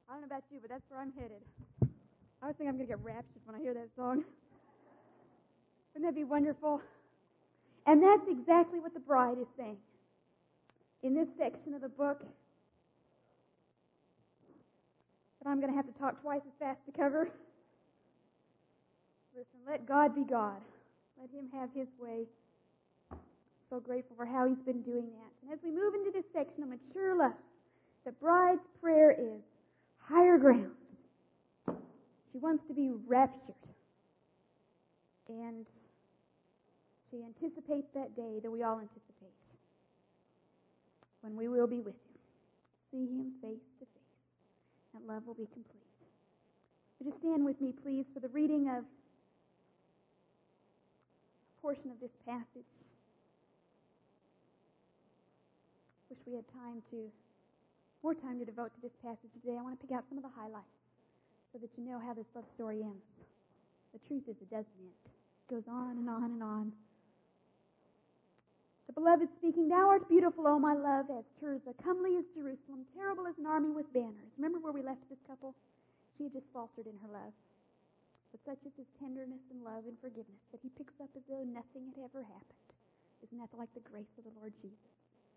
I don't know about you, but that's where I'm headed. I always think I'm going to get raptured when I hear that song. Wouldn't that be wonderful? And that's exactly what the bride is saying. In this section of the book, that I'm going to have to talk twice as fast to cover. Listen, let God be God. Let Him have His way. So grateful for how He's been doing that. And as we move into this section of mature love, the bride's prayer is higher ground. She wants to be raptured. And she anticipates that day that we all anticipate, when we will be with Him, see Him face to face. That love will be complete. Would you stand with me, please, for the reading of a portion of this passage? Wish we had more time to devote to this passage today. I want to pick out some of the highlights so that you know how this love story ends. The truth is, it doesn't end. It goes on and on and on. The beloved speaking, "Thou art beautiful, O my love, as Tirzah, comely as Jerusalem, terrible as an army with banners." Remember where we left this couple? She had just faltered in her love. But such is His tenderness and love and forgiveness that He picks up as though nothing had ever happened. Isn't that like the grace of the Lord Jesus?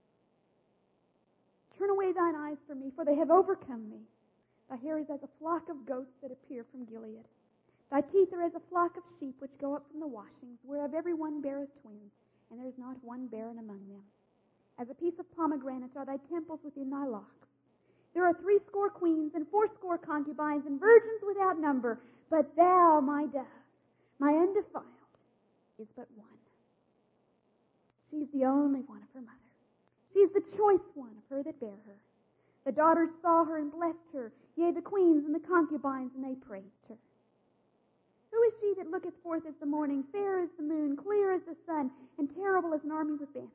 "Turn away thine eyes from me, for they have overcome me. Thy hair is as a flock of goats that appear from Gilead. Thy teeth are as a flock of sheep which go up from the washings, whereof every one beareth twins, and there is not one barren among them. As a piece of pomegranate are thy temples within thy locks. There are 80 queens, and 80 concubines, and virgins without number. But thou, my dove, my undefiled, is but one." She's the only one of her mother. She's the choice one of her that bare her. The daughters saw her and blessed her, yea, the queens and the concubines, and they praised her. "Who is she that looketh forth as the morning, fair as the moon, clear as the sun, and terrible as an army with banners?"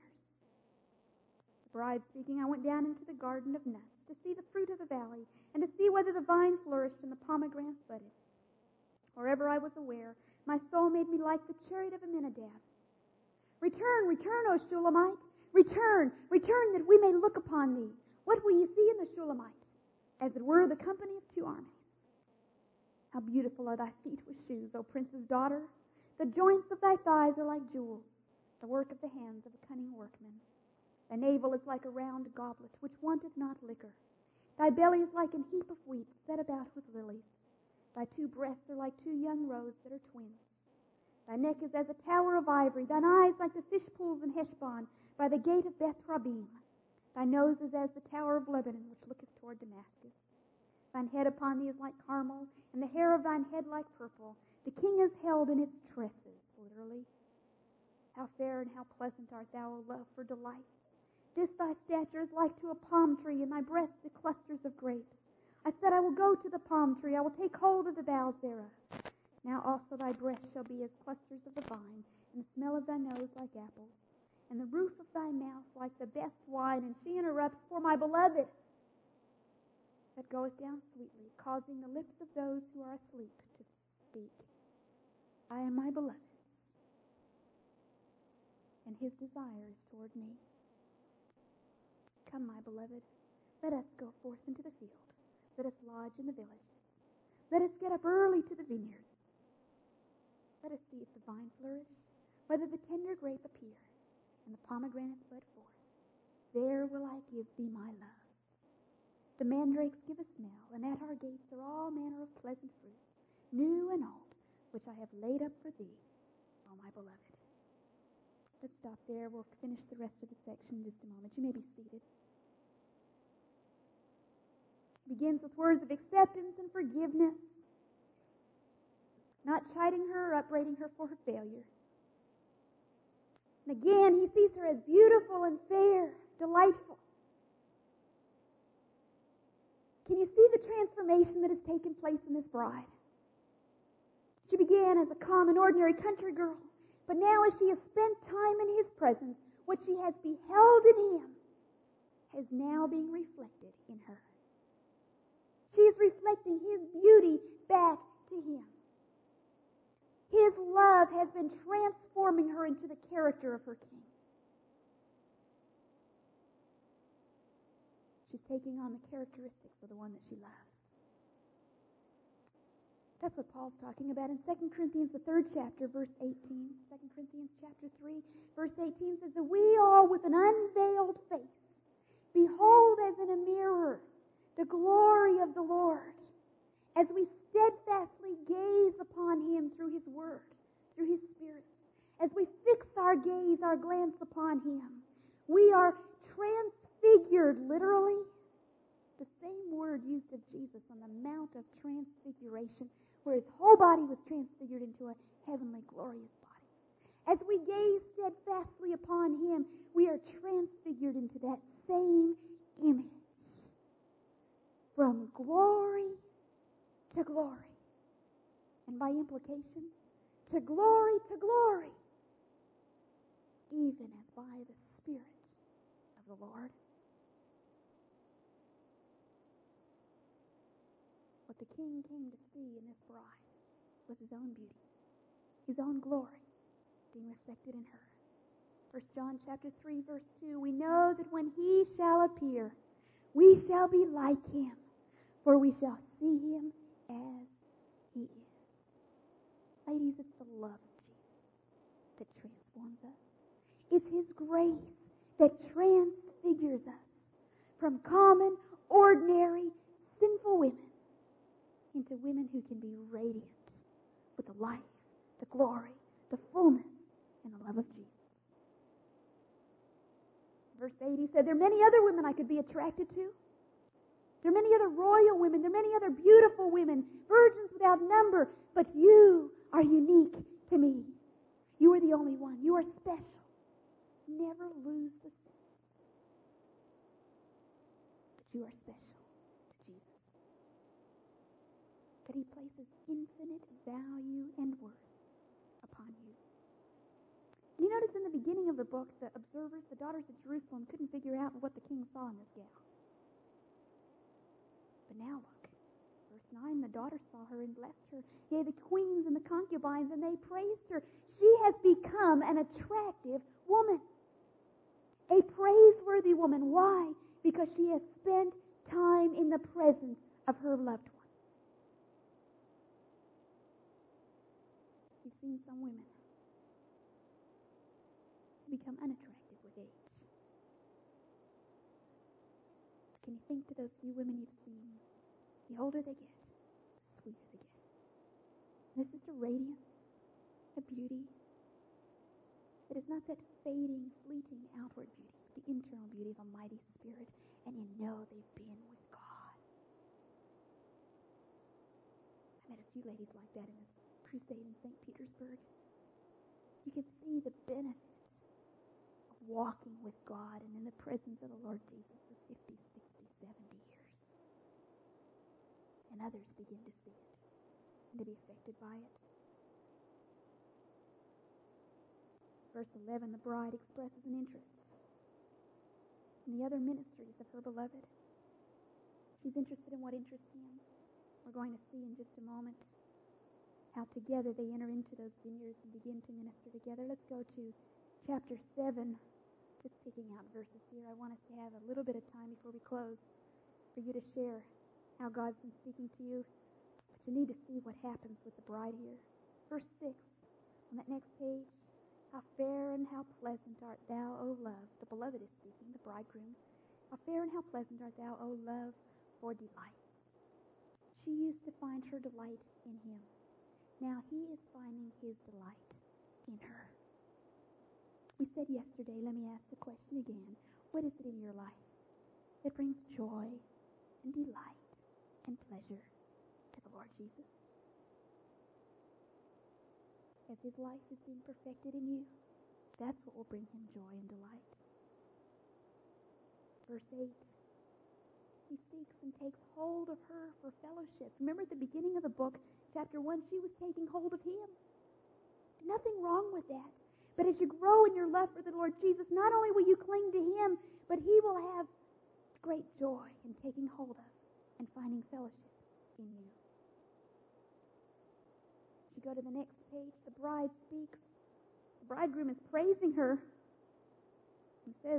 The bride speaking, "I went down into the garden of nuts, to see the fruit of the valley, and to see whether the vine flourished and the pomegranates budded. Wherever I was aware, my soul made me like the chariot of Aminadab. Return, return, O Shulamite! Return, return, that we may look upon thee. What will ye see in the Shulamite? As it were the company of 2 armies. How beautiful are thy feet with shoes, O prince's daughter! The joints of thy thighs are like jewels, the work of the hands of a cunning workman. Thy navel is like a round goblet, which wanteth not liquor. Thy belly is like an heap of wheat, set about with lilies. Thy 2 breasts are like 2 young roes that are twins. Thy neck is as a tower of ivory, thine eyes like the fish pools in Heshbon, by the gate of Beth Rabim. Thy nose is as the tower of Lebanon, which looketh toward Damascus. Thine head upon thee is like Carmel, and the hair of thine head like purple. The king is held in its tresses," literally. "How fair and how pleasant art thou, O love, for delight. This thy stature is like to a palm tree, and thy breasts to clusters of grapes. I said, I will go to the palm tree, I will take hold of the boughs thereof. Now also thy breasts shall be as clusters of the vine, and the smell of thy nose like apples, and the roof of thy mouth like the best wine." And she interrupts, "For my beloved, that goeth down sweetly, causing the lips of those who are asleep to speak. I am my beloved's, and his desire is toward me. Come, my beloved, let us go forth into the field. Let us lodge in the villages. Let us get up early to the vineyards. Let us see if the vine flourish, whether the tender grape appear, and the pomegranates bud forth. There will I give thee my loves. The mandrakes give a smell, and at our gates are all manner of pleasant fruits, new and old, which I have laid up for thee, O my beloved." Let's stop there. We'll finish the rest of the section in just a moment. You may be seated. It begins with words of acceptance and forgiveness, not chiding her or upbraiding her for her failure. And again, he sees her as beautiful and fair, delightful. Can you see the transformation that has taken place in this bride? She began as a common, ordinary country girl, but now as she has spent time in his presence, what she has beheld in him is now being reflected in her. She is reflecting his beauty back to him. His love has been transforming her into the character of her king. She's taking on the characteristics of the one that she loves. That's what Paul's talking about in 2 Corinthians, the 3rd chapter, verse 18. 2 Corinthians chapter 3, verse 18 says that we all with an unveiled face behold as in a mirror the glory of the Lord, as we steadfastly gaze upon Him through His Word, through His Spirit, as we fix our gaze, our glance upon Him, we are transfigured, literally. The same word used of Jesus on the Mount of Transfiguration, where His whole body was transfigured into a heavenly, glorious body. As we gaze steadfastly upon Him, we are transfigured into that same image. From glory to glory. And by implication, to glory, even as by the Spirit of the Lord. What the King came to see in this bride was His own beauty, His own glory being reflected in her. 1 John chapter 3, verse 2, we know that when He shall appear, we shall be like Him, for we shall see Him as He is. Ladies, it's the love of Jesus that transforms us. It's His grace that transfigures us from common, ordinary, sinful women into women who can be radiant with the life, the glory, the fullness, and the love of Jesus. Verse 8, he said, there are many other women I could be attracted to. There are many other royal women. There are many other beautiful women, virgins without number. But you are unique to me. You are the only one. You are special. Never lose the sense that you are special to Jesus. That He places infinite value and worth upon you. You notice in the beginning of the book, the observers, the daughters of Jerusalem, couldn't figure out what the king saw in this gal. But now look, verse 9, the daughters saw her and blessed her. Yea, the queens and the concubines, and they praised her. She has become an attractive woman. A praiseworthy woman. Why? Because she has spent time in the presence of her loved one. You've seen some women become unattractive with age. Can you think to those few women you've seen? The older they get, the sweeter they get. And it's just a radiance, a beauty that is not that fading, fleeting outward beauty, but the internal beauty of a mighty spirit, and you know they've been with God. I met a few ladies like that in this crusade in St. Petersburg. You can see the benefit of walking with God and in the presence of the Lord Jesus for 50, 60, 70 years. And others begin to see it and to be affected by it. Verse 11, the bride expresses an interest in the other ministries of her beloved. She's interested in what interests him. We're going to see in just a moment how together they enter into those vineyards and begin to minister together. Let's go to chapter 7. Just picking out verses here. I want us to have a little bit of time before we close for you to share how God's been speaking to you. But you need to see what happens with the bride here. Verse 6, on that next page. How fair and how pleasant art thou, O love. The beloved is speaking, the bridegroom. How fair and how pleasant art thou, O love, for delight. She used to find her delight in him. Now he is finding his delight in her. We said yesterday, let me ask the question again. What is it in your life that brings joy and delight and pleasure to the Lord Jesus? As his life is being perfected in you, that's what will bring him joy and delight. Verse 8, he seeks and takes hold of her for fellowship. Remember at the beginning of the book, chapter 1, she was taking hold of him. Nothing wrong with that. But as you grow in your love for the Lord Jesus, not only will you cling to him, but he will have great joy in taking hold of and finding fellowship in you. You go to the next page, the bride speaks. The bridegroom is praising her. He says,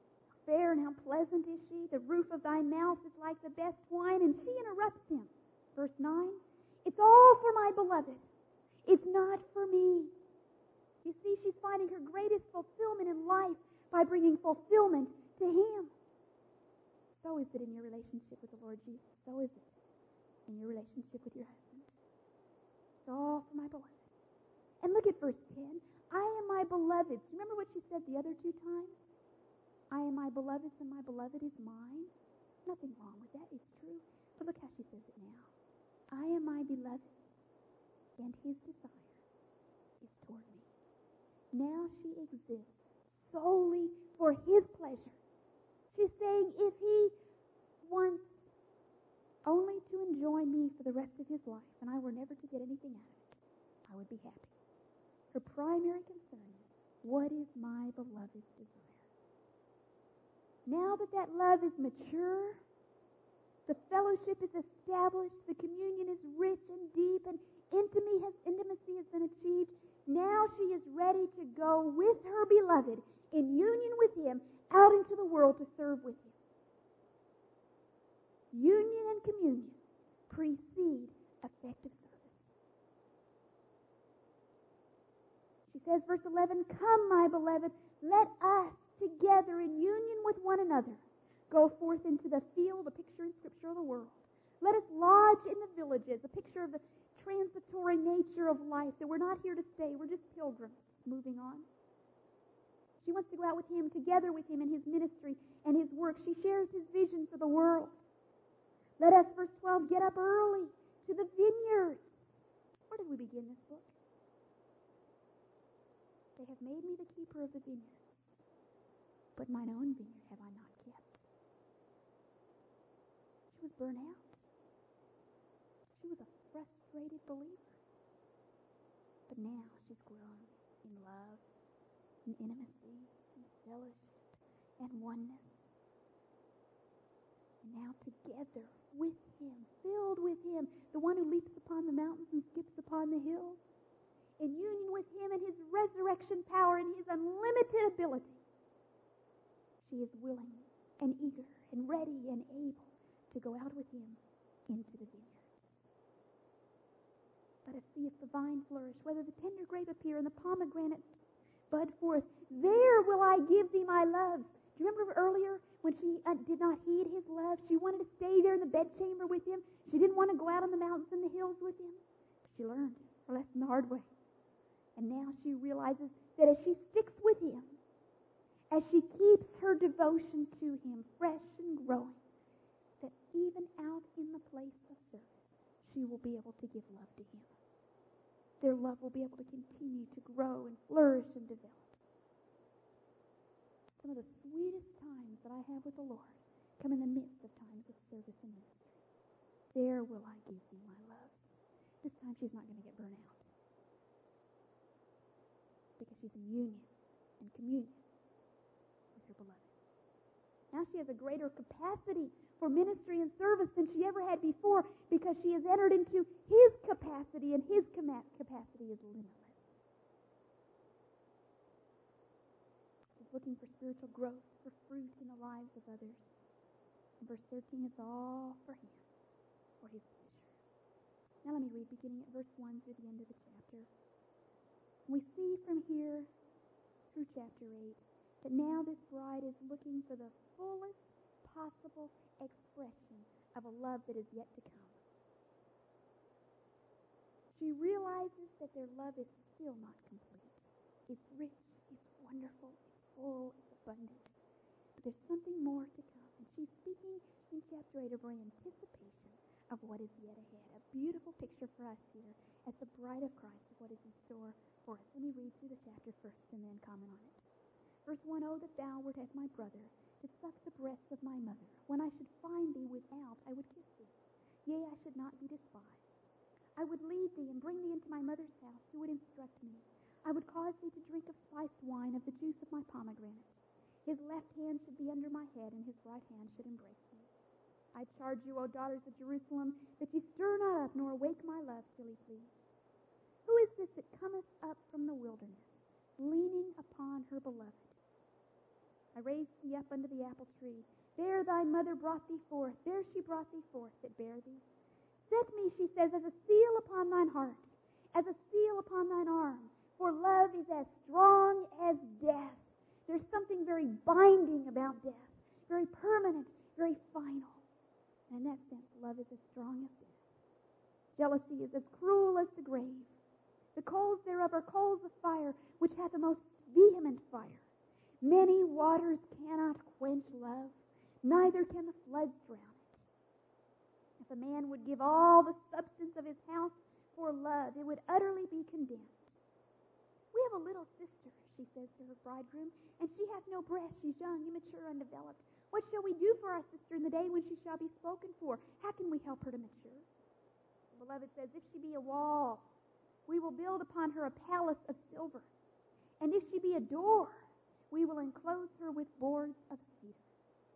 fair and how pleasant is she. The roof of thy mouth is like the best wine. And she interrupts him. Verse 9, it's all for my beloved. It's not for me. You see, she's finding her greatest fulfillment in life by bringing fulfillment to Him. So is it in your relationship with the Lord Jesus. So is it in your relationship with your husband. It's all for my beloved. And look at verse 10. I am my beloved's. Do you remember what she said the other two times? I am my beloved's and my beloved is mine. Nothing wrong with that. It's true. But look how she says it now. I am my beloved's, and His desire is toward me. Now she exists solely for His pleasure. She's saying if He wants only to enjoy me for the rest of His life, and I were never to get anything out of it, I would be happy. Her primary concern is, what is my beloved's desire? Now that that love is mature, the fellowship is established, the communion is rich and deep, and intimacy has been achieved, now she is ready to go with her beloved in union with Him out into the world to serve with Him. Union and communion precede effective service. She says, verse 11, come, my beloved, let us together in union with one another go forth into the field, a picture in Scripture of the world. Let us lodge in the villages, a picture of the transitory nature of life, that we're not here to stay, we're just pilgrims moving on. She wants to go out with Him, together with Him in His ministry and His work. She shares His vision for the world. Let us, verse 12, get up early to the vineyards. Where did we begin this book? They have made me the keeper of the vineyards, but mine own vineyard have I not kept. She was burnt out. She was a frustrated believer. But now she's grown in love, in intimacy, in fellowship, and oneness. And now together with Him, filled with Him, the one who leaps upon the mountains and skips upon the hills, in union with Him and His resurrection power and His unlimited ability, she is willing and eager and ready and able to go out with Him into the vineyards. Let us see if the vine flourish, whether the tender grape appear and the pomegranate bud forth. There will I give thee my loves. Do you remember earlier when she did not heed His love? She wanted to stay there in the bedchamber with Him. She didn't want to go out on the mountains and the hills with Him. But she learned her lesson the hard way. And now she realizes that as she sticks with Him, as she keeps her devotion to Him fresh and growing, that even out in the place of service, she will be able to give love to Him. Their love will be able to continue to grow and flourish and develop. Some of the sweetest times that I have with the Lord come in the midst of times of service and ministry. There will I give thee my loves. This time she's not going to get burnt out, because she's in union and communion with her beloved. Now she has a greater capacity for ministry and service than she ever had before, because she has entered into His capacity, and His capacity is limitless. She's looking for spiritual growth, for fruit in the lives of others. In verse 13, it's all for Him, for His pleasure. Now let me read beginning at verse 1 through the end of the chapter. We see from here through chapter 8 that now this bride is looking for the fullest possible expression of a love that is yet to come. She realizes that their love is still not complete. It's rich, it's wonderful, it's full, it's abundant. But there's something more to come. And she's speaking in chapter 8 of her anticipation of what is yet ahead. A beautiful picture for us here as the bride of Christ of what is in store for us. Let me read through the chapter first and then comment on it. Verse 1, O that thou wert as my brother, to suck the breasts of my mother. When I should find thee without, I would kiss thee. Yea, I should not be despised. I would lead thee and bring thee into my mother's house, who would instruct me. I would cause thee to drink of spiced wine, of the juice of my pomegranate. His left hand should be under my head, and his right hand should embrace me. I charge you, O daughters of Jerusalem, that ye stir not up, nor awake my love till he flee. Who is this that cometh up from the wilderness, leaning upon her beloved? I raised thee up under the apple tree. There thy mother brought thee forth. There she brought thee forth that bare thee. Set me, she says, as a seal upon thine heart, as a seal upon thine arm. For love is as strong as death. There's something very binding about death, very permanent, very final. And in that sense, love is as strong as death. Jealousy is as cruel as the grave. The coals thereof are coals of fire, which hath a most vehement fire. Many waters cannot quench love, neither can the floods drown it. If a man would give all the substance of his house for love, it would utterly be condemned. We have a little sister, she says to her bridegroom, and she hath no breast. She's young, immature, undeveloped. What shall we do for our sister in the day when she shall be spoken for? How can we help her to mature? The beloved says, if she be a wall, we will build upon her a palace of silver. And if she be a door, we will enclose her with boards of cedar.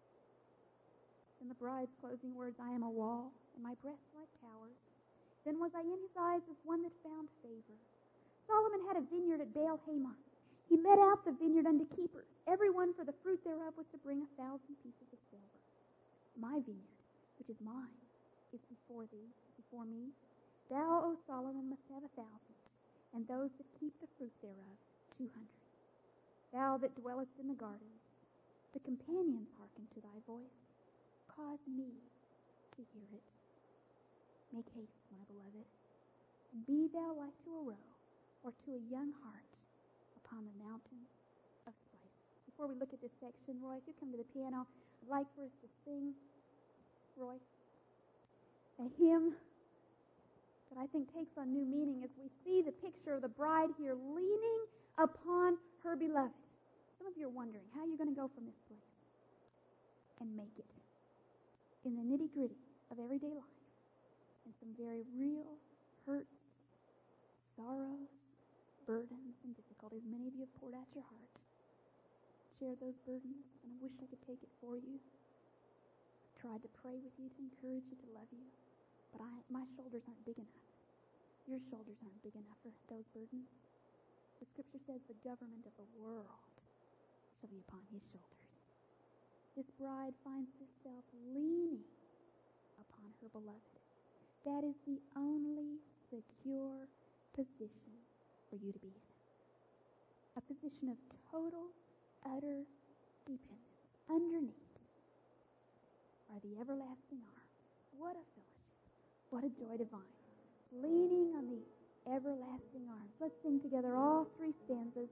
In the bride's closing words, I am a wall, and my breasts like towers. Then was I in his eyes as one that found favor. Solomon had a vineyard at Baal-Hamon. He let out the vineyard unto keepers. Every one for the fruit thereof was to bring 1,000 pieces of silver. My vineyard, which is mine, is before thee, before me. Thou, O Solomon, must have 1,000, and those that keep the fruit thereof 200. Thou that dwellest in the gardens, the companions hearken to thy voice. Cause me to hear it. Make haste, my beloved, and be thou like to a roe, or to a young hart upon the mountains of spices. Before we look at this section, Roy, if you come to the piano, I'd like for us to sing, Roy, a hymn that I think takes on new meaning as we see the picture of the bride here leaning upon her beloved. Some of you are wondering how you're going to go from this place and make it in the nitty-gritty of everyday life and some very real hurts, sorrows, burdens, and difficulties. Many of you have poured out your heart. Share those burdens, and I wish I could take it for you. I've tried to pray with you, to encourage you, to love you, but my shoulders aren't big enough. Your shoulders aren't big enough for those burdens. The Scripture says the government of the world shall be upon his shoulders. This bride finds herself leaning upon her beloved. That is the only secure position for you to be in. A position of total, utter dependence. Underneath are the everlasting arms. What a fellowship. What a joy divine. Leaning on the everlasting arms. Let's sing together all three stanzas.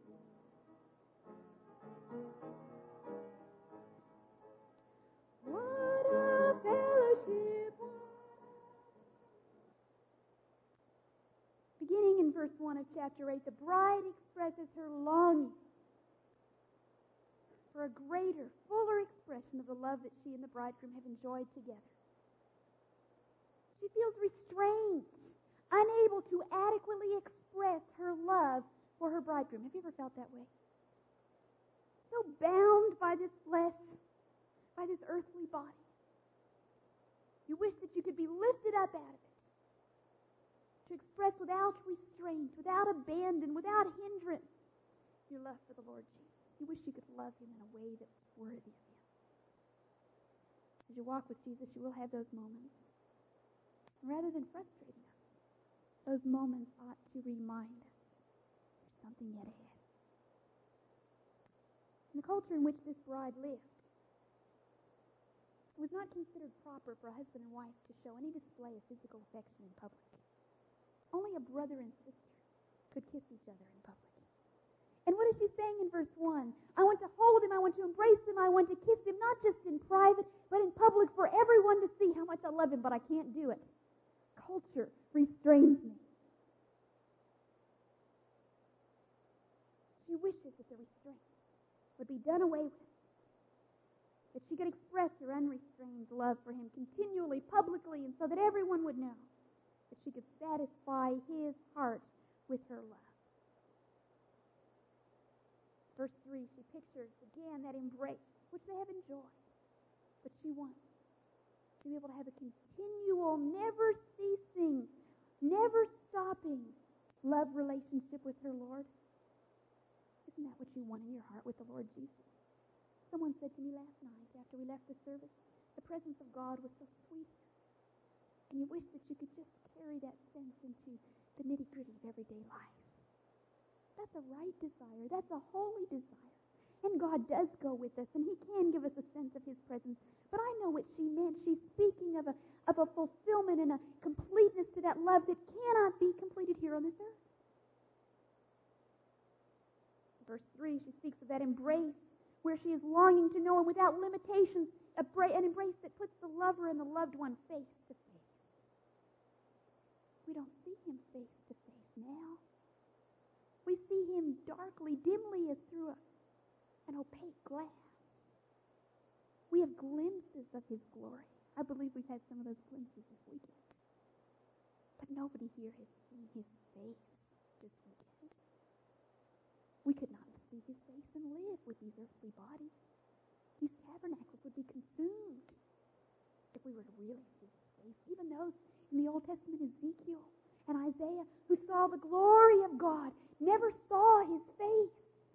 What a fellowship. Beginning in verse 1 of chapter 8, the bride expresses her longing for a greater, fuller expression of the love that she and the bridegroom have enjoyed together. She feels restrained, unable to adequately express her love for her bridegroom. Have you ever felt that way? So bound by this flesh, by this earthly body. You wish that you could be lifted up out of it, to express without restraint, without abandon, without hindrance, your love for the Lord Jesus. You wish you could love him in a way that's worthy of him. As you walk with Jesus, you will have those moments. And rather than frustrating us, those moments ought to remind us there's something yet ahead. In the culture in which this bride lived, it was not considered proper for a husband and wife to show any display of physical affection in public. Only a brother and sister could kiss each other in public. And what is she saying in verse 1? I want to hold him, I want to embrace him, I want to kiss him, not just in private, but in public for everyone to see how much I love him, but I can't do it. Culture restrains me. She wishes that the restraint would be done away with, that she could express her unrestrained love for him continually, publicly, and so that everyone would know that she could satisfy his heart with her love. Verse 3, she pictures again that embrace, which they have enjoyed. But she wants to be able to have a continual, never ceasing, never stopping love relationship with her Lord. Isn't that what you want in your heart with the Lord Jesus? Someone said to me last night after we left the service, the presence of God was so sweet. And you wish that you could just carry that sense into the nitty-gritty of everyday life. That's a right desire. That's a holy desire. And God does go with us, and He can give us a sense of His presence. But I know what she meant. She's speaking of a fulfillment and a completeness to that love that cannot be completed here on this earth. Verse 3, she speaks of that embrace where she is longing to know Him without limitations, an embrace that puts the lover and the loved one face to face. We don't see Him face to face now. We see Him darkly, dimly, as through an opaque glass. We have glimpses of His glory. I believe we've had some of those glimpses this weekend. But nobody here has seen His face this weekend. We could not see His face and live with these earthly bodies. These tabernacles would be consumed if we were to really see His face. Even those in the Old Testament, Ezekiel and Isaiah, who saw the glory of God, never saw His face.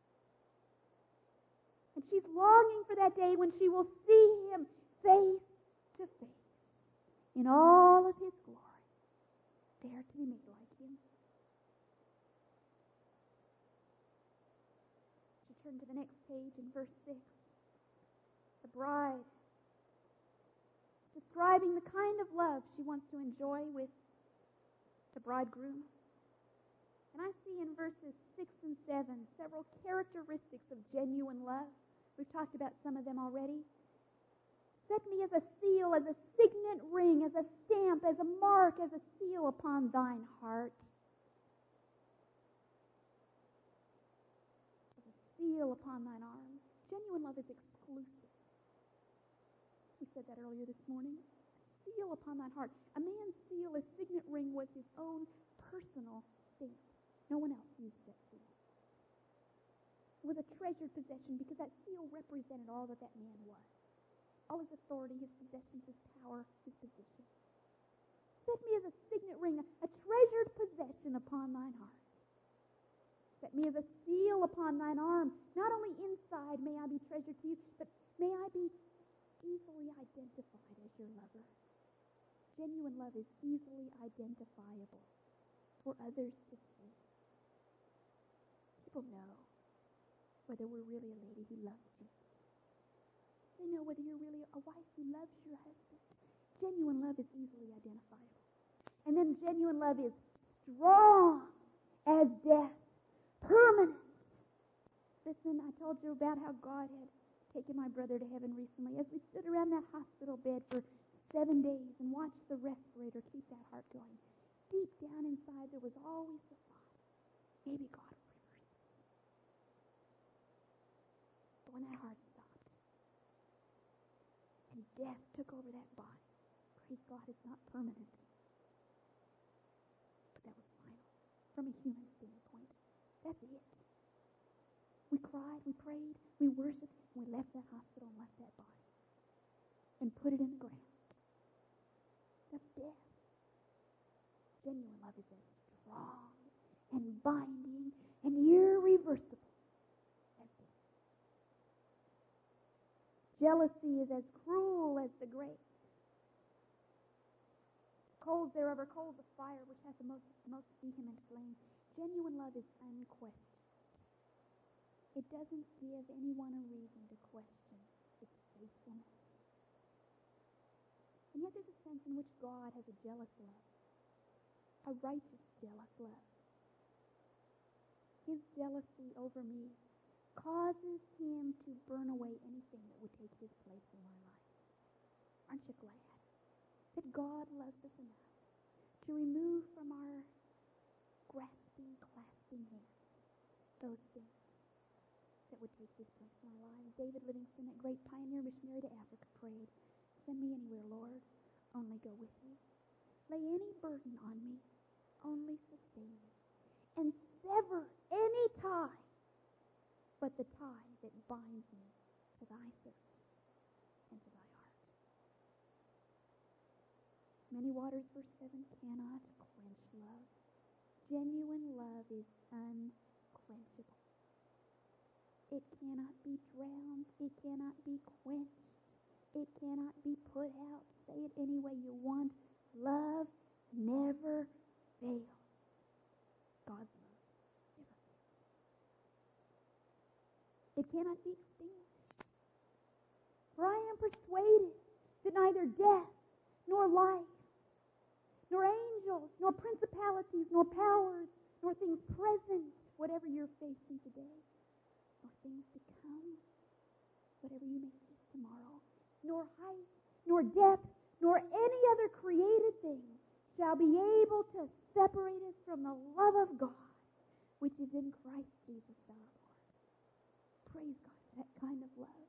And she's longing for that day when she will see Him face to face in all of His glory, there to be made like Him. She turned to the next page in verse 6. The bride, describing the kind of love she wants to enjoy with the bridegroom. And I see in verses 6 and 7 several characteristics of genuine love. We've talked about some of them already. Set me as a seal, as a signet ring, as a stamp, as a mark, as a seal upon thine heart. As a seal upon thine arm. Genuine love is exclusive. We said that earlier this morning. Seal upon thine heart. A man's seal, his signet ring, was his own personal stamp. No one else used that seal. It was a treasured possession because that seal represented all that that man was. All his authority, his possessions, his power, his position. Set me as a signet ring, a treasured possession upon thine heart. Set me as a seal upon thine arm. Not only inside may I be treasured to you, but may I be easily identified as your lover. Genuine love is easily identifiable for others to see. People know whether we're really a lady who loves Jesus. They know whether you're really a wife who loves your husband. Genuine love is easily identifiable. And then genuine love is strong as death, permanent. Listen, I told you about how God had taken my brother to heaven recently. As we stood around that hospital bed for 7 days and watched the respirator keep that heart going, deep down inside there was always the thought, maybe God will reverse this. But when that heart stopped and death took over that body, praise God, it's not permanent. But that was final. From a human standpoint, that's it. We cried, we prayed, we worshiped, and we left that hospital and left that body and put it in the ground. That's death. Genuine love is as strong and binding and irreversible as death. Jealousy is as cruel as the grave. Coals thereof are coals of fire, which hath the most vehement flame. Genuine love is unquestioned. It doesn't give anyone a reason to question its faithfulness. And yet there's a sense in which God has a jealous love, a righteous jealous love. His jealousy over me causes Him to burn away anything that would take His place in my life. Aren't you glad that God loves us enough to remove from our grasping, clasping hands those things that would take His place in our lives? David Livingstone, that great pioneer missionary to Africa, prayed, "Send me anywhere, Lord, only go with me. Lay any burden on me, only sustain me. And sever any tie but the tie that binds me to thy service and to thy heart." Many waters, verse 7, cannot quench love. Genuine love is unquenchable. It cannot be drowned. It cannot be quenched. It cannot be put out. Say it any way you want. love never fails. God's love never fails. It cannot be extinguished. For I am persuaded that neither death, nor life, nor angels, nor principalities, nor powers, nor things present, whatever you're facing today, nor things to come, whatever you may face tomorrow, nor height, nor depth, nor any other created thing shall be able to separate us from the love of God, which is in Christ Jesus our Lord. Praise God for that kind of love.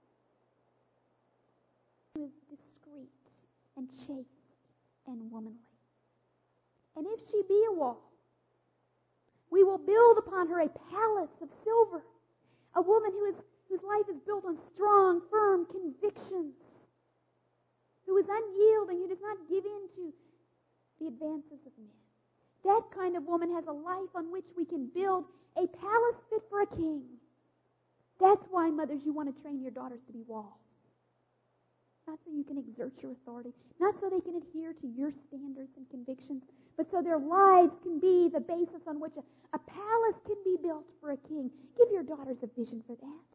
Who is discreet and chaste and womanly. And if she be a wall, we will build upon her a palace of silver. A woman whose life is built on strong, firm convictions. Who is unyielding, who does not give in to the advances of men. That kind of woman has a life on which we can build a palace fit for a king. That's why, mothers, you want to train your daughters to be walls. Not so you can exert your authority, not so they can adhere to your standards and convictions, but so their lives can be the basis on which a palace can be built for a king. Give your daughters a vision for that.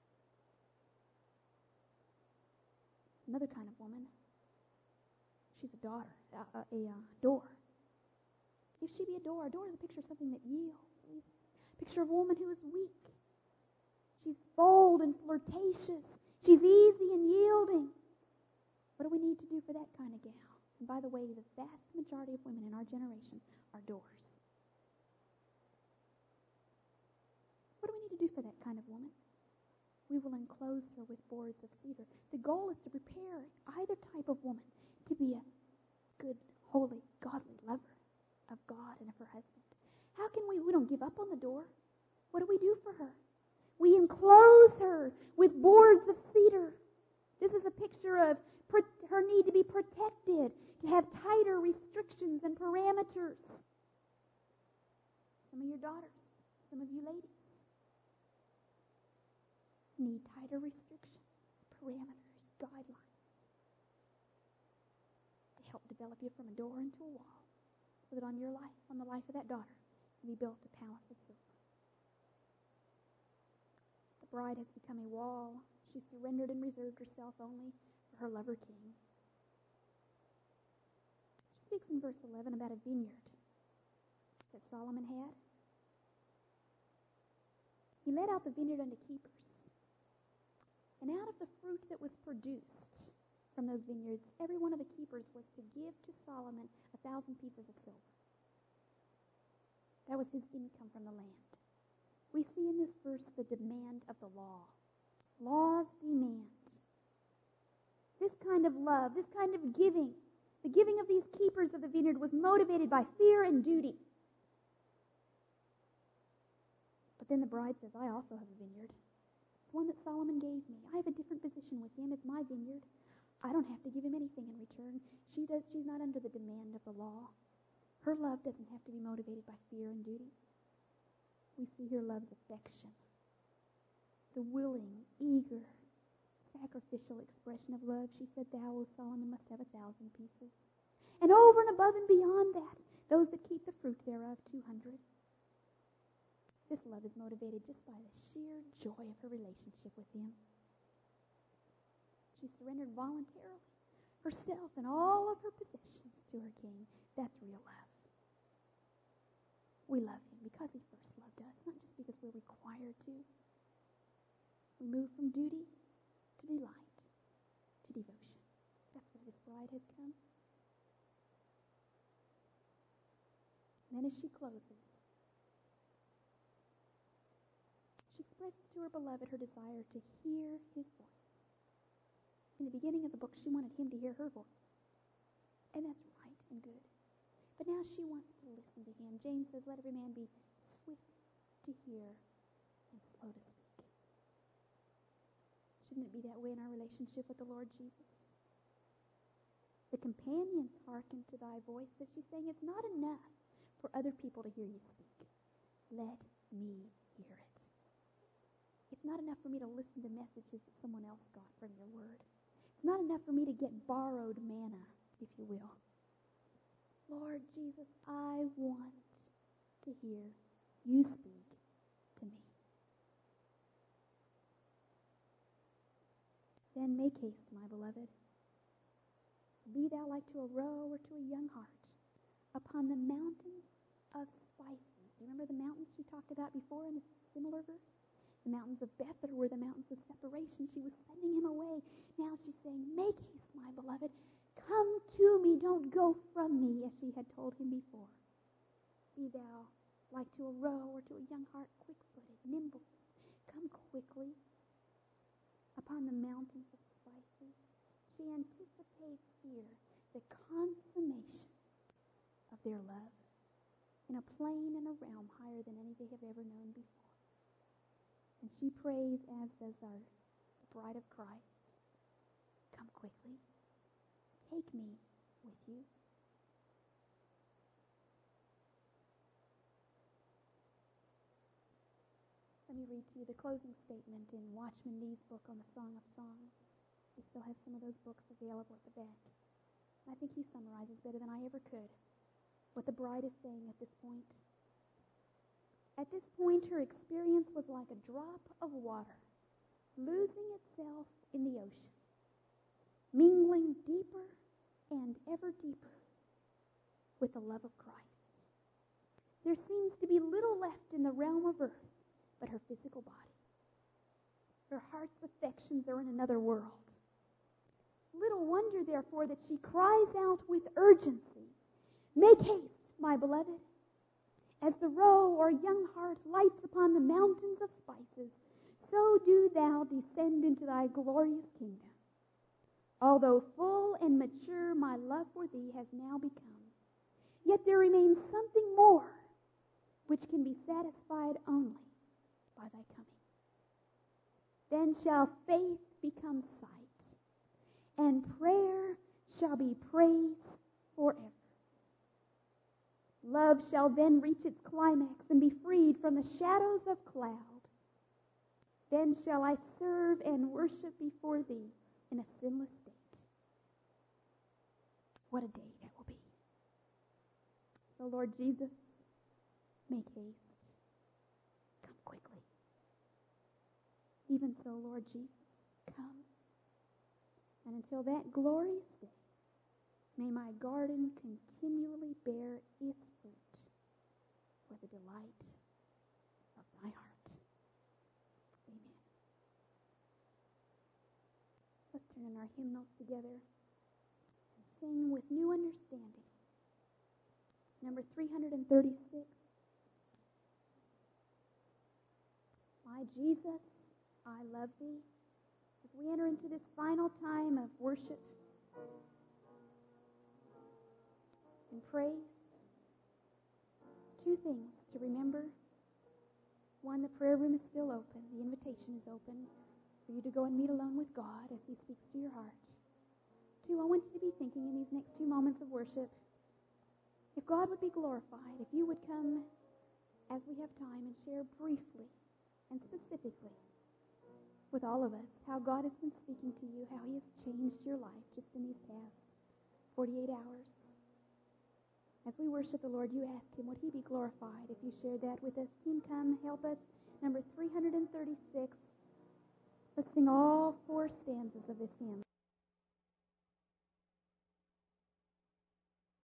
Another kind of woman. She's a daughter, a door. If she be a door is a picture of something that yields. A picture of a woman who is weak. She's bold and flirtatious. She's easy and yielding. What do we need to do for that kind of gal? And by the way, the vast majority of women in our generation are doors. What do we need to do for that kind of woman? We will enclose her with boards of cedar. The goal is to prepare either type of woman to be a good, holy, godly lover of God and of her husband. How can we don't give up on the door. What do we do for her? We enclose her with boards of cedar. This is a picture of her need to be protected, to have tighter restrictions and parameters. Some of your daughters, some of you ladies, need tighter restrictions, parameters, guidelines to help develop you from a door into a wall, so that on your life, on the life of that daughter, can be built a palace of silver. The bride has become a wall. She surrendered and reserved herself only for her lover king. She speaks in verse 11 about a vineyard that Solomon had. He let out the vineyard unto keepers. And out of the fruit that was produced from those vineyards, every one of the keepers was to give to Solomon 1,000 pieces of silver. That was his income from the land. We see in this verse the demand of the law. Law's demand. This kind of love, this kind of giving, the giving of these keepers of the vineyard was motivated by fear and duty. But then the bride says, I also have a vineyard. It's one that Solomon gave me. I have a different position with him. It's my vineyard. I don't have to give him anything in return. She's not under the demand of the law. Her love doesn't have to be motivated by fear and duty. We see her love's affection. The willing, eager, sacrificial expression of love. She said, thou, O Solomon, must have 1,000 pieces. And over and above and beyond that, those that keep the fruit thereof, 200. This love is motivated just by the sheer joy of her relationship with him. She surrendered voluntarily herself and all of her possessions to her king. That's real love. We love him because he first loved us, not just because we're required to. We move from duty to delight to devotion. That's where this bride has come. And then as she closes, she expresses to her beloved her desire to hear his voice. In the beginning of the book, she wanted him to hear her voice. And that's right and good. But now she wants to listen to him. James says, let every man be swift to hear and slow to speak. Shouldn't it be that way in our relationship with the Lord Jesus? The companions hearken to thy voice, but she's saying it's not enough for other people to hear you speak. Let me hear it. It's not enough for me to listen to messages that someone else got from your word. It's not enough for me to get borrowed manna, if you will. Lord Jesus, I want to hear you speak to me. Then make haste, my beloved. Be thou like to a roe or to a young hart upon the mountains of spices. Do you remember the mountains she talked about before in a similar verse? The mountains of Bethel were the mountains of separation. She was sending him away. Now she's saying, make haste, my beloved. Come to me. Don't go from me, as she had told him before. Be thou like to a roe or to a young hart, quick-footed, nimble. Come quickly upon the mountains of spices. She anticipates here the consummation of their love in a plane and a realm higher than any they have ever known before. And she prays, as does our bride of Christ, come quickly. Take me with you. Let me read to you the closing statement in Watchman Nee's book on the Song of Songs. We still have some of those books available at the back. I think he summarizes better than I ever could what the bride is saying at this point. At this point, her experience was like a drop of water, losing itself in the ocean, mingling deeper and ever deeper with the love of Christ. There seems to be little left in the realm of earth but her physical body. Her heart's affections are in another world. Little wonder, therefore, that she cries out with urgency, make haste, my beloved. As the roe or young hart lights upon the mountains of spices, so do thou descend into thy glorious kingdom. Although full and mature my love for thee has now become, yet there remains something more which can be satisfied only by thy coming. Then shall faith become sight, and prayer shall be praise forever. Love shall then reach its climax and be freed from the shadows of cloud. Then shall I serve and worship before thee in a sinless state. What a day that will be. So, Lord Jesus, make haste. Come quickly. Even so, Lord Jesus, come. And until that glorious day, may my garden continually bear its fruit for the delight of thy heart. Amen. Let's turn in our hymnals together and sing with new understanding. Number 336. My Jesus, I love thee. As we enter into this final time of worship and praise, two things to remember. One, the prayer room is still open. The invitation is open for you to go and meet alone with God as he speaks to your heart. Two, I want you to be thinking in these next 2 moments of worship, if God would be glorified, if you would come as we have time and share briefly and specifically with all of us how God has been speaking to you, how he has changed your life just in these past 48 hours. As we worship the Lord, you ask him, would he be glorified if you shared that with us? Team, come, help us. Number 336. Let's sing all 4 stanzas of this hymn.